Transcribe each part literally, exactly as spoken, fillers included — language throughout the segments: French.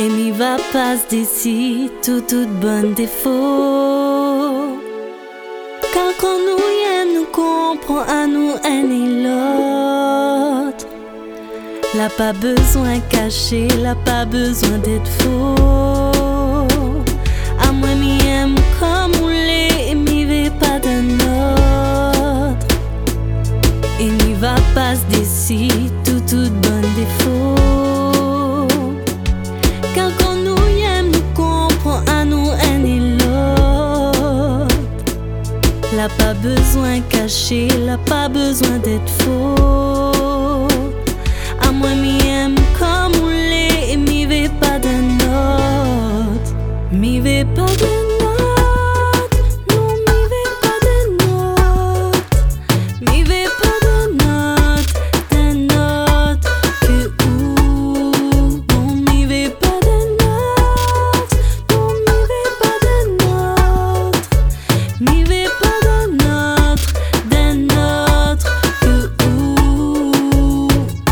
Et m'y va pas d'ici tout toute bonne défaut. Car quand nous y aime, nous comprend à nous un et l'autre. L'a pas besoin caché, l'a pas besoin d'être faux. À moi m'y aime comme on l'est, et m'y va pas d'un autre. Et m'y va pas d'ici tout toute bonne défaut. Car quand nous y aime, nous comprend à nous un et l'autre. L'a pas besoin caché, l'a pas besoin d'être faux. À moi m'y aime comme on l'est, et m'y va pas d'un autre. M'y va pas d'un autre. Non, m'y va pas d'un autre. M'y va pas d'un autre, d'un autre que où. Non, m'y va pas d'un autre. Non, m'y va pas d'un autre. M'y va pas d'un autre, d'un autre que où.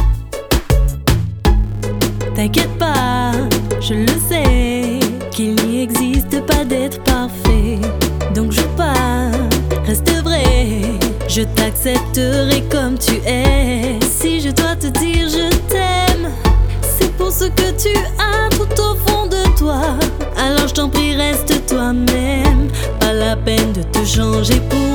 T'inquiète pas, je le sais, qu'il n'y existe pas d'être parfait. Donc joue pas, reste vrai, je t'accepterai comme tu es. Si je dois te dire je t'aime, c'est pour ce que tu as tout au fond de toi. Alors je t'en prie, reste toi-même, pas la peine de te changer pour